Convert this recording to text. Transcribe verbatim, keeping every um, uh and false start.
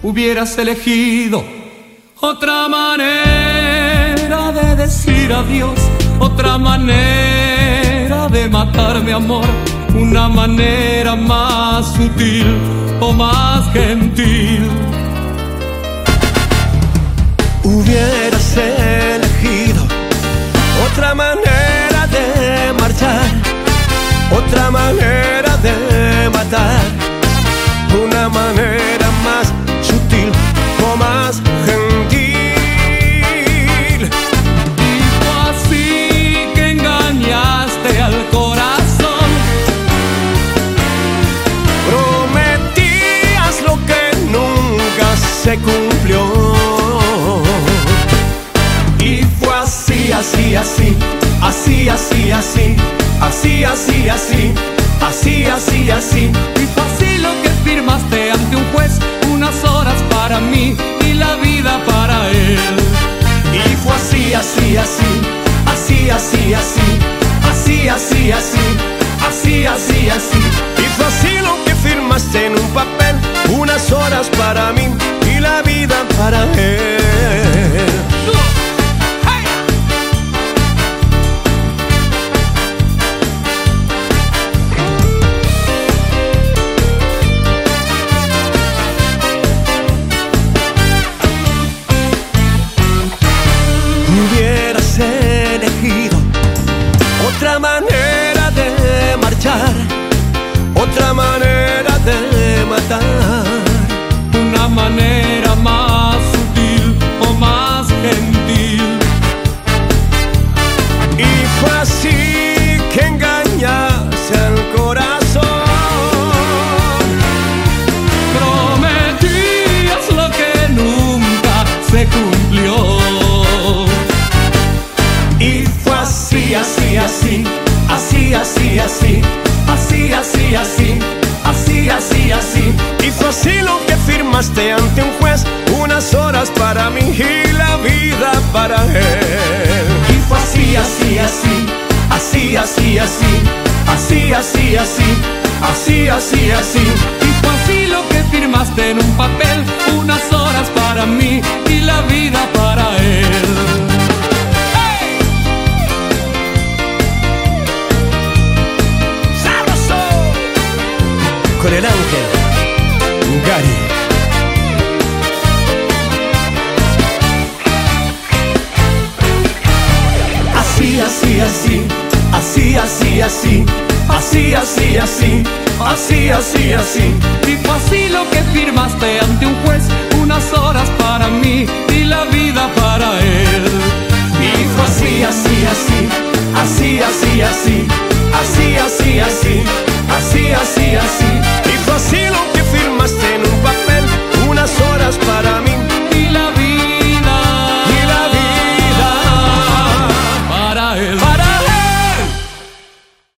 hubieras elegido otra manera de decir adiós, otra manera de matar mi amor, una manera más sutil o más gentil. Hubieras elegido otra manera de marchar, otra manera de matar, una manera más sutil o más gentil. Y fue así que engañaste al corazón. Prometías lo que nunca se cumplió. Y fue así, así, así, así, así, así, así, así, así, así, así, así. Y fue así lo que firmaste ante un juez, unas horas para mí y la vida para él. Y fue así, así, así, así, así, así, así, así, así, así, así, así. Y fue así lo que firmaste en un papel, unas horas para mí y la vida para él. Hubieras elegido otra manera de marchar, otra manera de matar, una manera más sutil o más gentil. Y fue así que engañaste al corazón. Prometías lo que nunca se cumplió. Y fue así, así, así, así, así, así, así, así, así, así, así, así. Y fue así lo que firmaste ante un juez, unas horas para mí y la vida para él. Y fue así, así, así, así, así, así, así, así, así, así, así, así. Y fue así lo que firmaste en un papel, unas horas para mí y la vida para él. Con el ángel Gary. Así, así, así, así, así, así, así, así, así, así, así, así. Y fue así lo que firmaste ante un juez, unas horas para mí y la vida para él. Y fue así, así, así, así, así, así, así, así, así, así, así, así.